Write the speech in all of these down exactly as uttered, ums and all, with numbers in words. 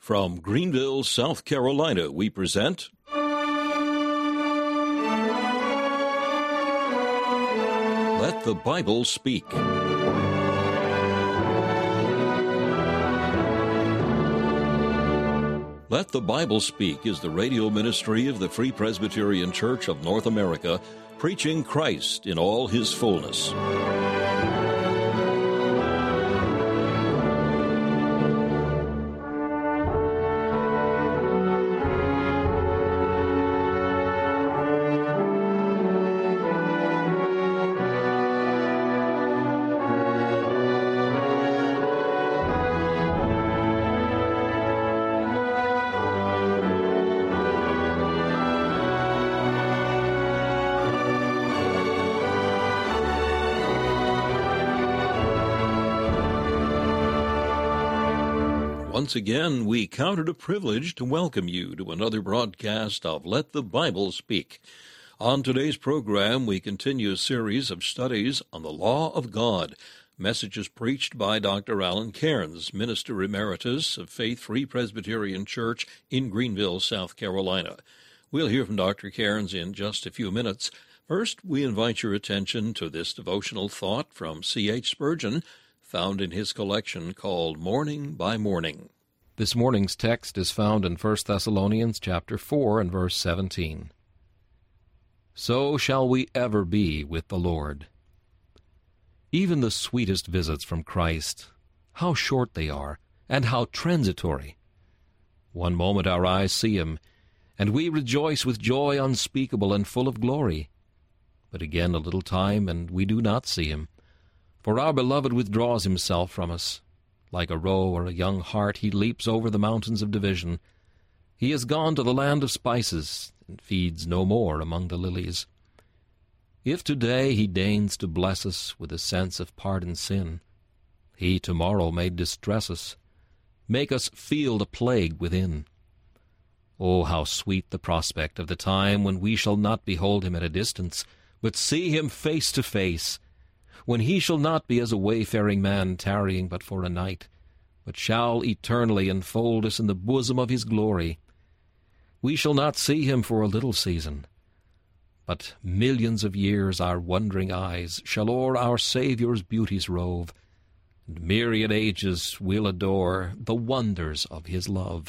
From Greenville, South Carolina, we present Let the Bible Speak. Let the Bible Speak is the radio ministry of the Free Presbyterian Church of North America, preaching Christ in all his fullness. Once again, we count it a privilege to welcome you to another broadcast of Let the Bible Speak. On today's program, we continue a series of studies on the law of God, messages preached by Doctor Alan Cairns, Minister Emeritus of Faith Free Presbyterian Church in Greenville, South Carolina. We'll hear from Doctor Cairns in just a few minutes. First, we invite your attention to this devotional thought from C H Spurgeon, found in his collection called Morning by Morning. This morning's text is found in First Thessalonians chapter four and verse seventeen. So shall we ever be with the Lord. Even the sweetest visits from Christ, how short they are, and how transitory. One moment our eyes see him, and we rejoice with joy unspeakable and full of glory. But again a little time, and we do not see him. For our beloved withdraws himself from us. Like a roe or a young hart, he leaps over the mountains of division. He has gone to the land of spices, and feeds no more among the lilies. If today he deigns to bless us with a sense of pardoned sin, he tomorrow may distress us, make us feel the plague within. Oh, how sweet the prospect of the time when we shall not behold him at a distance, but see him face to face, when he shall not be as a wayfaring man tarrying but for a night, but shall eternally enfold us in the bosom of his glory. We shall not see him for a little season, but millions of years our wondering eyes shall o'er our Saviour's beauties rove, and myriad ages will adore the wonders of his love.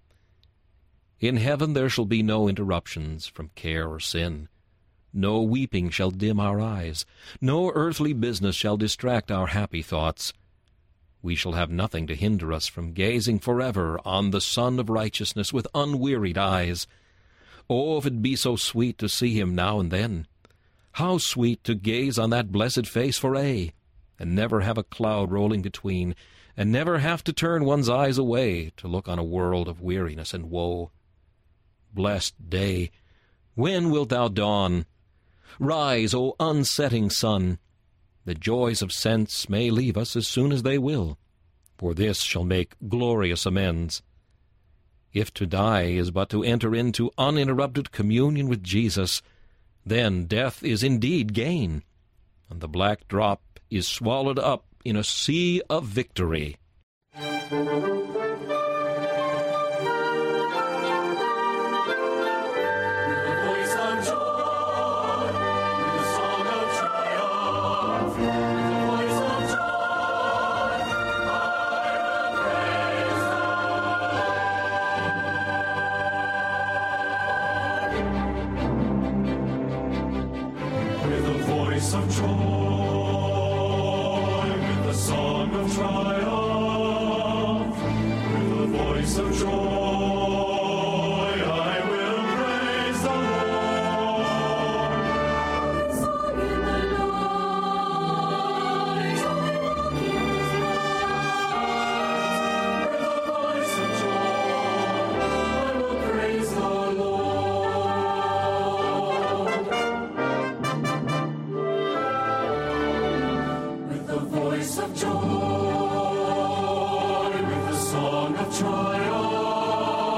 In heaven there shall be no interruptions from care or sin. No weeping shall dim our eyes. No earthly business shall distract our happy thoughts. We shall have nothing to hinder us from gazing forever on the Son of Righteousness with unwearied eyes. Oh, if it be so sweet to see him now and then! How sweet to gaze on that blessed face for aye, and never have a cloud rolling between, and never have to turn one's eyes away to look on a world of weariness and woe. Blessed day! When wilt thou dawn? Rise, O unsetting sun! The joys of sense may leave us as soon as they will, for this shall make glorious amends. If to die is but to enter into uninterrupted communion with Jesus, then death is indeed gain, and the black drop is swallowed up in a sea of victory. Of joy, with the song of triumph, with the voice of joy, I will praise the Lord. With song in the night, I walk in his light. With the voice of joy, I will praise the Lord. Of joy, with the song of triumph,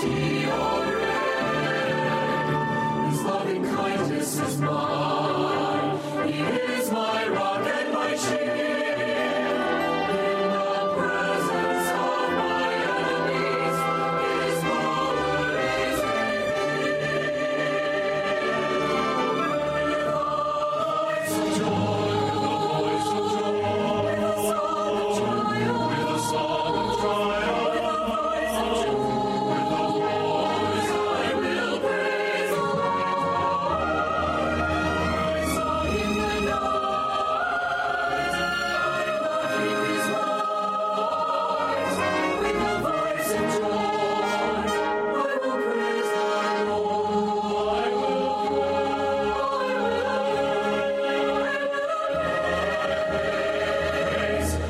he already. His loving kindness is mine. He is my rock and my shield. In the presence of my enemies, his power is revealed. With a voice of joy, with a song of triumph, with a song of triumph, with a voice I will praise the Lord. My song in the night, my love in his voice. With a voice of joy, I will praise the Lord. I will praise the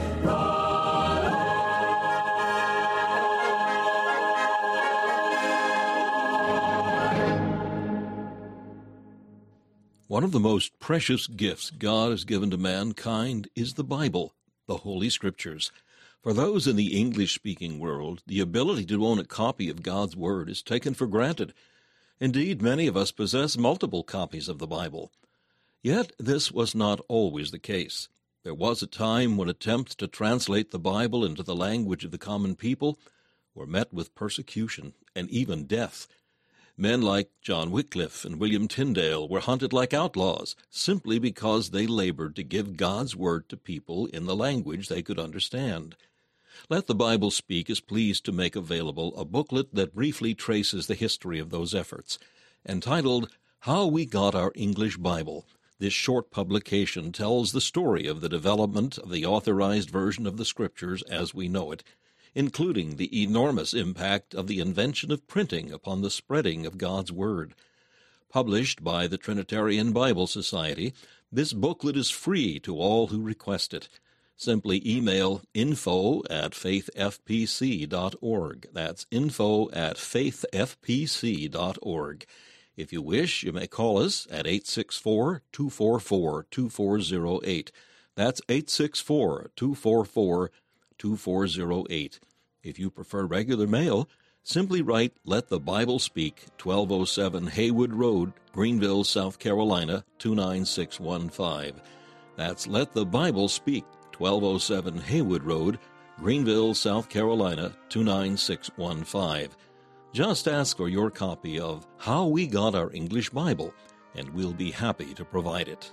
One of the most precious gifts God has given to mankind is the Bible, the Holy Scriptures. For those in the English-speaking world, the ability to own a copy of God's Word is taken for granted. Indeed, many of us possess multiple copies of the Bible. Yet this was not always the case. There was a time when attempts to translate the Bible into the language of the common people were met with persecution and even death. Men like John Wycliffe and William Tyndale were hunted like outlaws simply because they labored to give God's Word to people in the language they could understand. Let the Bible Speak is pleased to make available a booklet that briefly traces the history of those efforts. Entitled, How We Got Our English Bible, this short publication tells the story of the development of the authorized version of the Scriptures as we know it, including the enormous impact of the invention of printing upon the spreading of God's Word. Published by the Trinitarian Bible Society, this booklet is free to all who request it. Simply email info at faith f p c dot org. That's info at faith f p c dot org. If you wish, you may call us at eight six four, two four four, two four zero eight. That's eight six four, two four four, two four zero eight. If you prefer regular mail, simply write Let the Bible Speak, twelve oh seven Haywood Road, Greenville, South Carolina, two nine six one five. That's Let the Bible Speak, twelve oh seven Haywood Road, Greenville, South Carolina, two nine six one five. Just ask for your copy of How We Got Our English Bible, and we'll be happy to provide it.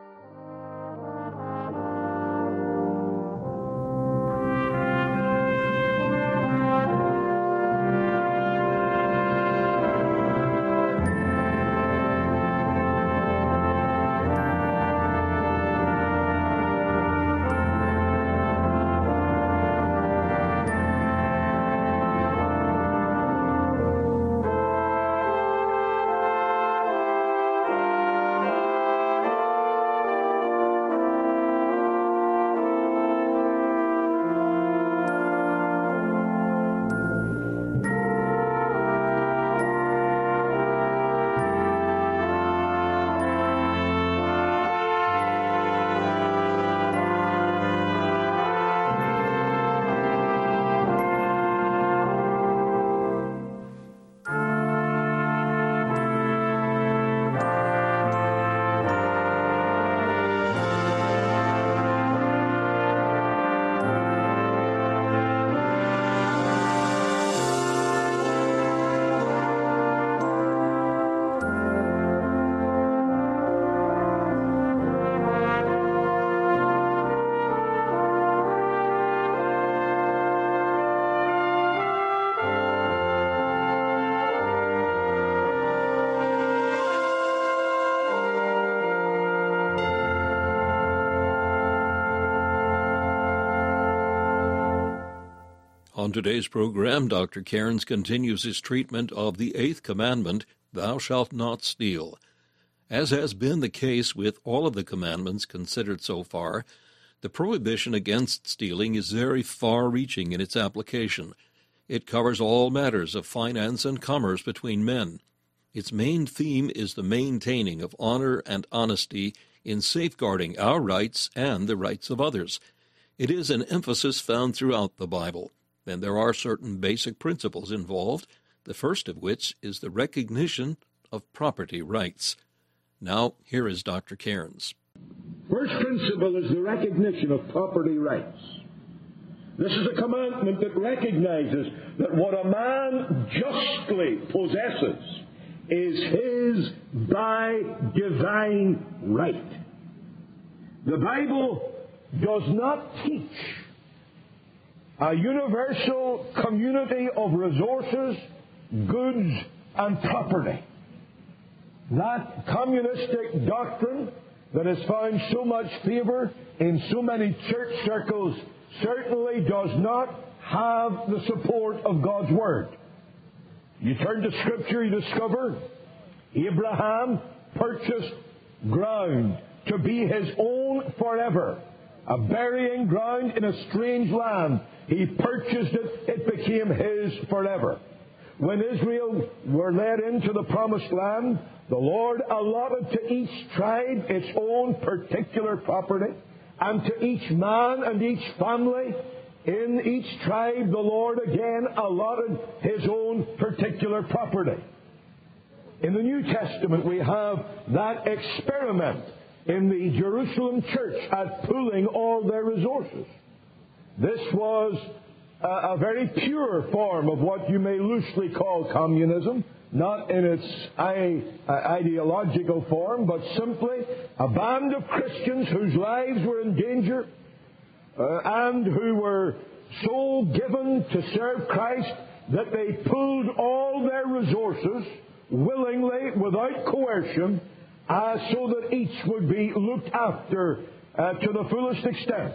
On today's program, Doctor Cairns continues his treatment of the eighth commandment, Thou shalt not steal. As has been the case with all of the commandments considered so far, the prohibition against stealing is very far-reaching in its application. It covers all matters of finance and commerce between men. Its main theme is the maintaining of honor and honesty in safeguarding our rights and the rights of others. It is an emphasis found throughout the Bible. And there are certain basic principles involved. the first of which is the recognition of property rights. Now, here is Doctor Cairns. First principle is the recognition of property rights. This is a commandment that recognizes that what a man justly possesses is his by divine right. The Bible does not teach a universal community of resources, goods, and property. That communistic doctrine that has found so much favor in so many church circles certainly does not have the support of God's Word. You turn to Scripture, you discover Abraham purchased ground to be his own forever. A burying ground in a strange land. He purchased it, it became his forever. When Israel were led into the promised land, the Lord allotted to each tribe its own particular property, and to each man and each family in each tribe the Lord again allotted his own particular property. In the New Testament we have that experiment in the Jerusalem church at pooling all their resources. This was a, a very pure form of what you may loosely call communism, not in its I, uh, ideological form, but simply a band of Christians whose lives were in danger uh, and who were so given to serve Christ that they pooled all their resources willingly, without coercion, uh, so that each would be looked after uh, to the fullest extent.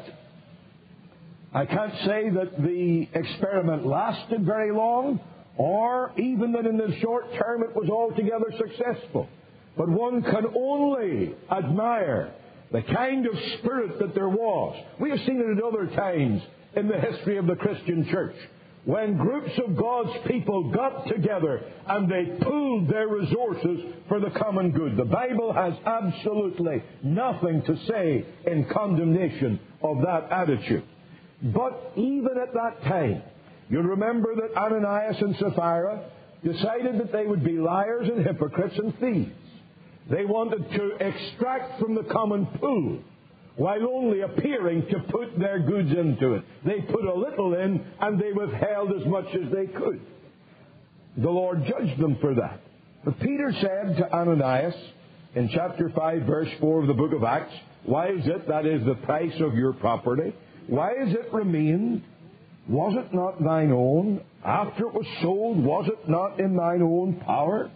I can't say that the experiment lasted very long, or even that in the short term it was altogether successful. But one can only admire the kind of spirit that there was. We have seen it at other times in the history of the Christian church, when groups of God's people got together and they pooled their resources for the common good. The Bible has absolutely nothing to say in condemnation of that attitude. But even at that time, you'll remember that Ananias and Sapphira decided that they would be liars and hypocrites and thieves. They wanted to extract from the common pool while only appearing to put their goods into it. They put a little in and they withheld as much as they could. The Lord judged them for that. But Peter said to Ananias in chapter five, verse four of the book of Acts, "Why is it, that is the price of your property, why is it remained? Was it not thine own? After it was sold, was it not in thine own power?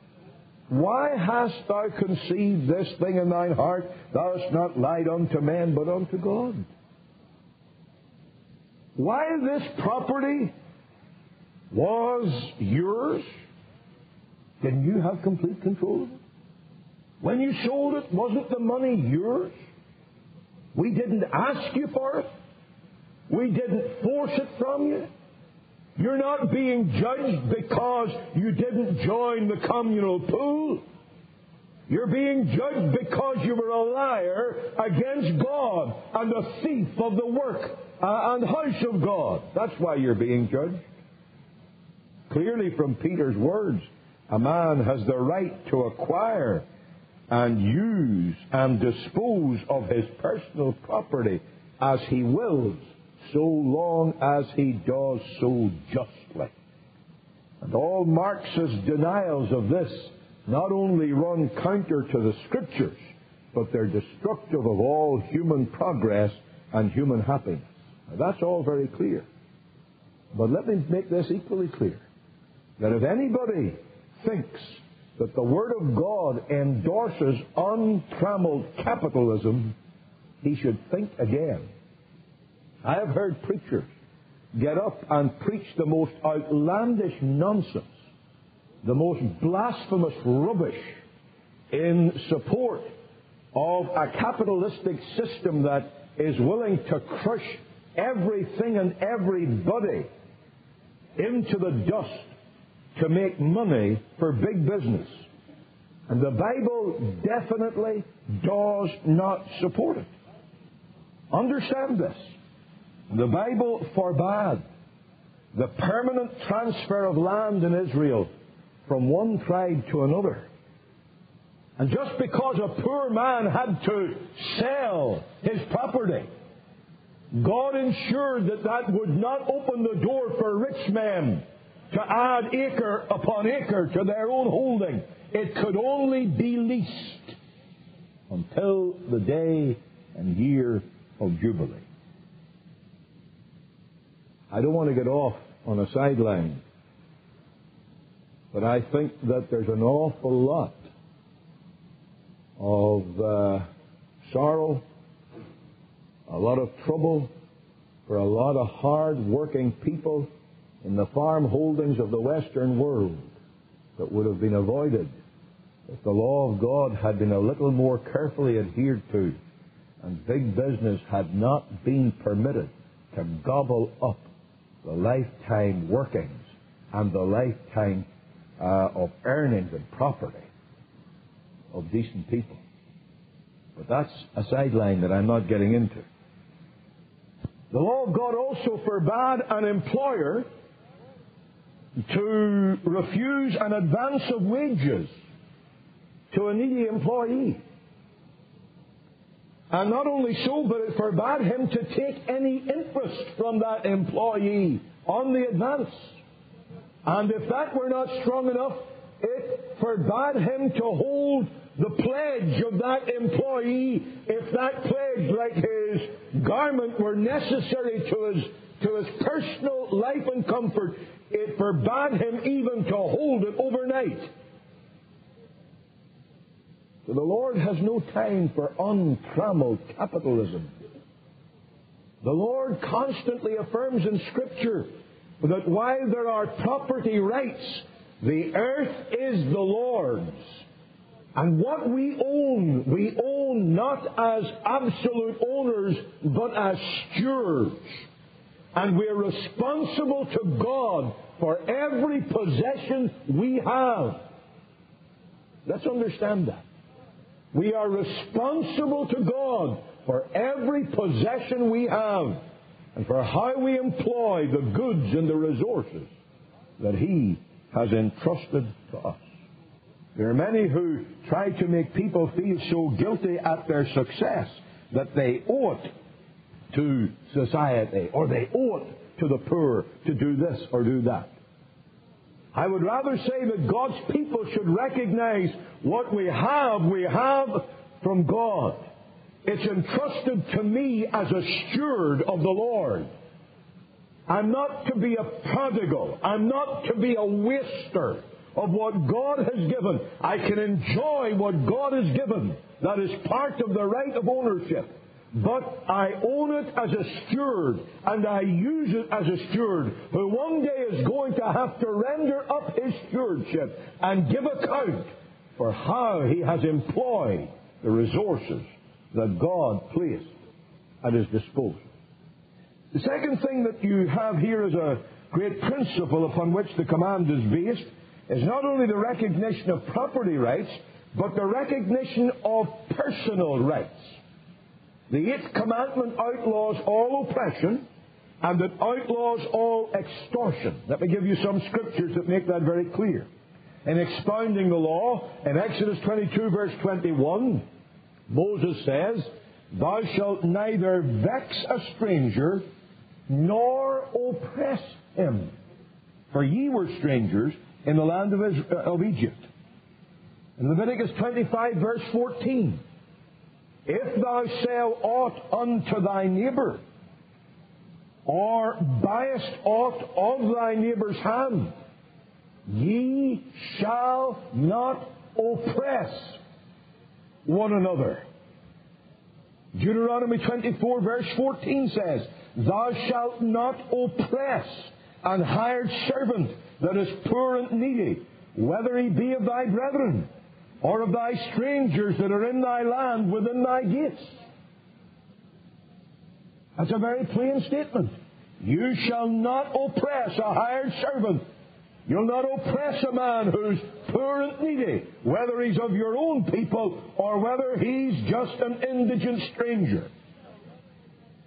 Why hast thou conceived this thing in thine heart? Thou hast not lied unto men, but unto God." Why this property was yours, didn't you have complete control of it? When you sold it, wasn't the money yours? We didn't ask you for it. We didn't force it from you. You're not being judged because you didn't join the communal pool. You're being judged because you were a liar against God and a thief of the work uh, and house of God. That's why you're being judged. Clearly from Peter's words, a man has the right to acquire and use and dispose of his personal property as he wills, so long as he does so justly. And all Marxist denials of this not only run counter to the Scriptures, but they're destructive of all human progress and human happiness. Now, that's all very clear. But let me make this equally clear, that if anybody thinks that the Word of God endorses untrammeled capitalism, he should think again. I have heard preachers get up and preach the most outlandish nonsense, the most blasphemous rubbish in support of a capitalistic system that is willing to crush everything and everybody into the dust to make money for big business. And the Bible definitely does not support it. Understand this. The Bible forbade the permanent transfer of land in Israel from one tribe to another. And just because a poor man had to sell his property, God ensured that that would not open the door for rich men to add acre upon acre to their own holding. It could only be leased until the day and year of Jubilee. I don't want to get off on a sideline, but I think that there's an awful lot of uh, sorrow, a lot of trouble for a lot of hard-working people in the farm holdings of the Western world that would have been avoided if the law of God had been a little more carefully adhered to and big business had not been permitted to gobble up the lifetime workings and the lifetime uh, of earnings and property of decent people. But that's a sideline that I'm not getting into. The law of God also forbade an employer to refuse an advance of wages to a needy employee. And not only so, but it forbade him to take any interest from that employee on the advance. And if that were not strong enough, it forbade him to hold the pledge of that employee if that pledge, like his garment, were necessary to his, to his personal life and comfort. It forbade him even to hold it overnight. So the Lord has no time for untrammeled capitalism. The Lord constantly affirms in Scripture that while there are property rights, the earth is the Lord's. And what we own, we own not as absolute owners, but as stewards. And we're responsible to God for every possession we have. Let's understand that. We are responsible to God for every possession we have and for how we employ the goods and the resources that He has entrusted to us. There are many who try to make people feel so guilty at their success that they owe it to society or they owe it to the poor to do this or do that. I would rather say that God's people should recognize what we have, we have from God. It's entrusted to me as a steward of the Lord. I'm not to be a prodigal. I'm not to be a waster of what God has given. I can enjoy what God has given. That is part of the right of ownership. But I own it as a steward, and I use it as a steward who one day is going to have to render up his stewardship and give account for how he has employed the resources that God placed at his disposal. The second thing that you have here as a great principle upon which the command is based is not only the recognition of property rights, but the recognition of personal rights. The eighth commandment outlaws all oppression, and it outlaws all extortion. Let me give you some scriptures that make that very clear. In expounding the law, in Exodus twenty-two, verse twenty-one, Moses says, "Thou shalt neither vex a stranger, nor oppress him, for ye were strangers in the land of, Israel, of Egypt." In Leviticus twenty-five, verse fourteen, "If thou sell aught unto thy neighbour, or buyest aught of thy neighbour's hand, ye shall not oppress one another." Deuteronomy twenty-four, verse fourteen says, "Thou shalt not oppress an hired servant that is poor and needy, whether he be of thy brethren, or of thy strangers that are in thy land within thy gates." That's a very plain statement. You shall not oppress a hired servant. You'll not oppress a man who's poor and needy, whether he's of your own people or whether he's just an indigent stranger.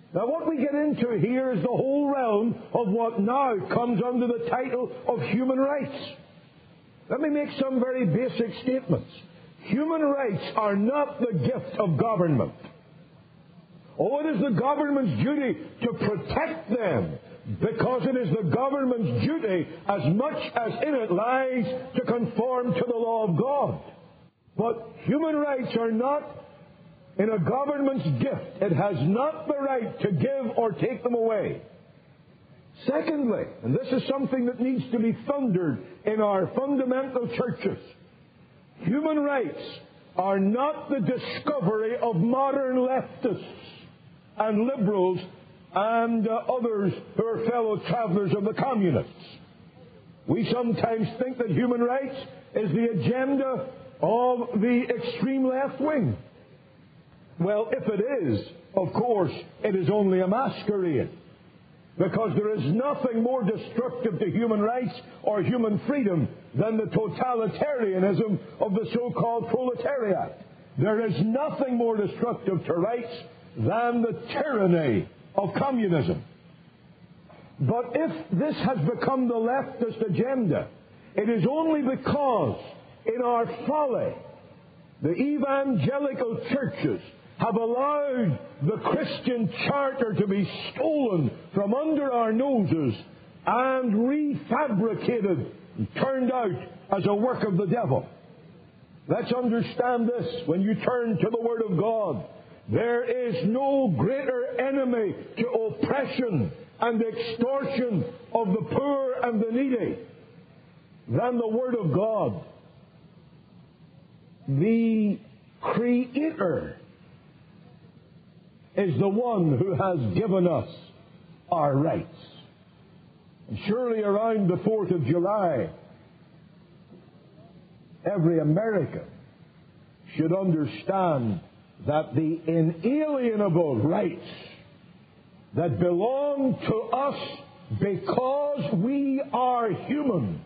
Now, what we get into here is the whole realm of what now comes under the title of human rights. Let me make some very basic statements. Human rights are not the gift of government. Oh, it is the government's duty to protect them, because it is the government's duty, as much as in it lies, to conform to the law of God. But human rights are not in a government's gift. It has not the right to give or take them away. Secondly, and this is something that needs to be thundered in our fundamental churches, human rights are not the discovery of modern leftists and liberals and uh, others who are fellow travelers of the communists. We sometimes think that human rights is the agenda of the extreme left wing. Well, if it is, of course, it is only a masquerade. Because there is nothing more destructive to human rights or human freedom than the totalitarianism of the so-called proletariat. There is nothing more destructive to rights than the tyranny of communism. But if this has become the leftist agenda, it is only because in our folly, the evangelical churches have allowed the Christian charter to be stolen from under our noses and refabricated and turned out as a work of the devil. Let's understand this. When you turn to the Word of God, there is no greater enemy to oppression and extortion of the poor and the needy than the Word of God. The Creator is the one who has given us our rights. And surely around the fourth of July, every American should understand that the inalienable rights that belong to us because we are human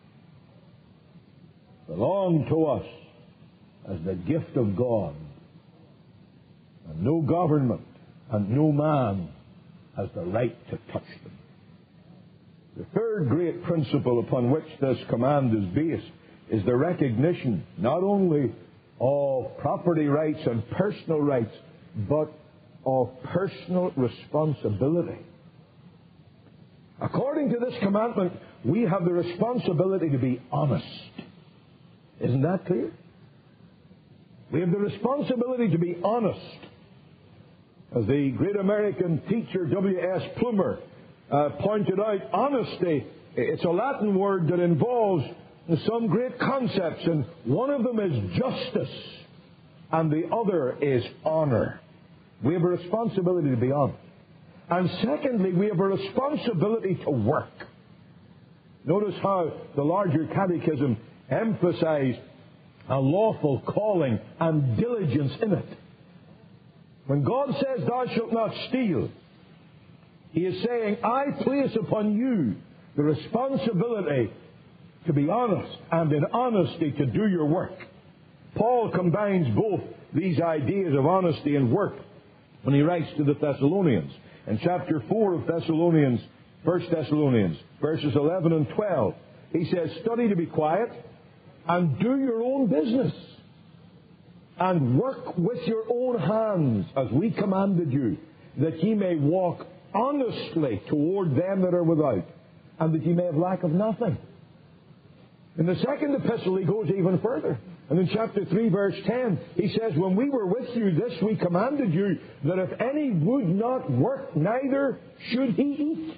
belong to us as the gift of God. And no government and no man has the right to touch them. The third great principle upon which this command is based is the recognition not only of property rights and personal rights, but of personal responsibility. According to this commandment, we have the responsibility to be honest. Isn't that clear? We have the responsibility to be honest. As the great American teacher W S Plumer uh, pointed out, honesty, it's a Latin word that involves some great concepts, and one of them is justice, and the other is honor. We have a responsibility to be honest. And secondly, we have a responsibility to work. Notice how the larger catechism emphasized a lawful calling and diligence in it. When God says, "Thou shalt not steal," He is saying, I place upon you the responsibility to be honest, and in honesty to do your work. Paul combines both these ideas of honesty and work when he writes to the Thessalonians. In chapter four of Thessalonians, First Thessalonians, verses eleven and twelve, he says, "Study to be quiet, and do your own business, and work with your own hands, as we commanded you, that ye may walk honestly toward them that are without, and that ye may have lack of nothing." In the second epistle, he goes even further. And in chapter three, verse ten, he says, "When we were with you, this we commanded you, that if any would not work, neither should he eat."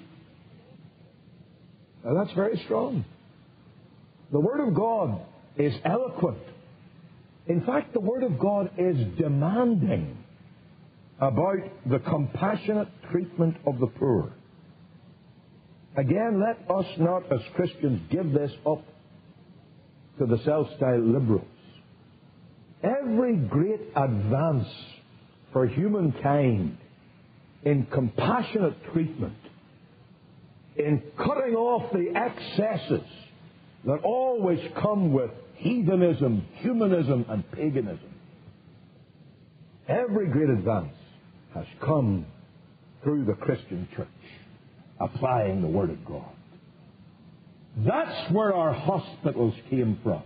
Now that's very strong. The Word of God is eloquent. In fact, the Word of God is demanding about the compassionate treatment of the poor. Again, let us not as Christians give this up to the self-styled liberals. Every great advance for humankind in compassionate treatment, in cutting off the excesses that always come with heathenism, humanism, and paganism, every great advance has come through the Christian church, applying the Word of God. That's where our hospitals came from.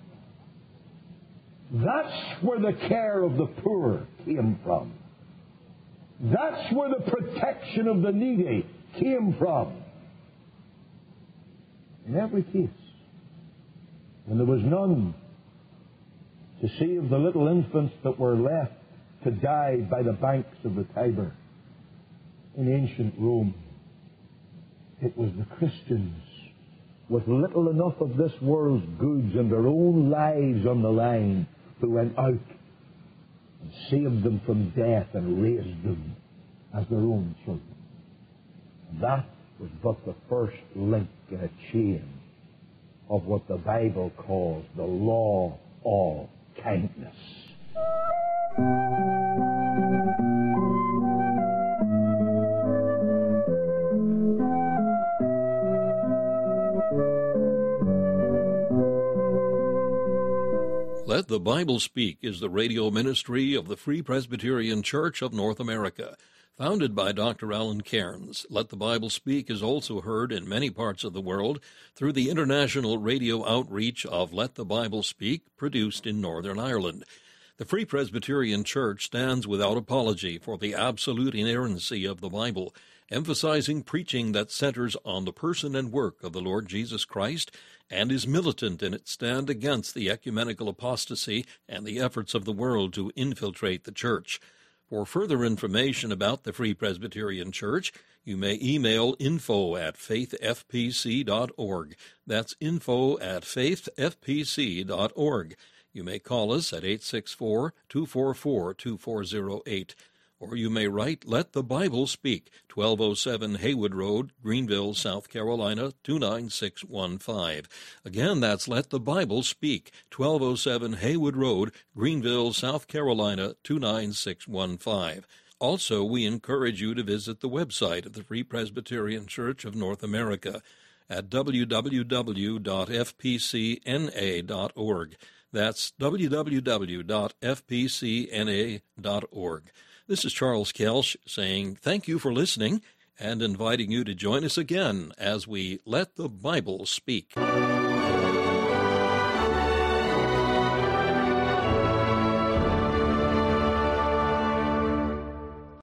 That's where the care of the poor came from. That's where the protection of the needy came from. In every case, when there was none to save the little infants that were left to die by the banks of the Tiber in ancient Rome, it was the Christians with little enough of this world's goods and their own lives on the line who went out and saved them from death and raised them as their own children. That was but the first link in a chain of what the Bible calls the law of kindness. Let the Bible Speak is the radio ministry of the Free Presbyterian Church of North America. Founded by Doctor Alan Cairns, Let the Bible Speak is also heard in many parts of the world through the international radio outreach of Let the Bible Speak, produced in Northern Ireland. The Free Presbyterian Church stands without apology for the absolute inerrancy of the Bible, emphasizing preaching that centers on the person and work of the Lord Jesus Christ, and is militant in its stand against the ecumenical apostasy and the efforts of the world to infiltrate the church. For further information about the Free Presbyterian Church, you may email info at faith f p c dot org. That's info at faith f p c dot org. You may call us at eight six four, two four four, two four zero eight. Or you may write Let the Bible Speak, twelve oh seven Haywood Road, Greenville, South Carolina, two nine six one five. Again, that's Let the Bible Speak, twelve oh seven Haywood Road, Greenville, South Carolina, two nine six one five. Also, we encourage you to visit the website of the Free Presbyterian Church of North America at w w w dot f p c n a dot org. That's w w w dot f p c n a dot org. This is Charles Kelsch saying thank you for listening and inviting you to join us again as we Let the Bible Speak.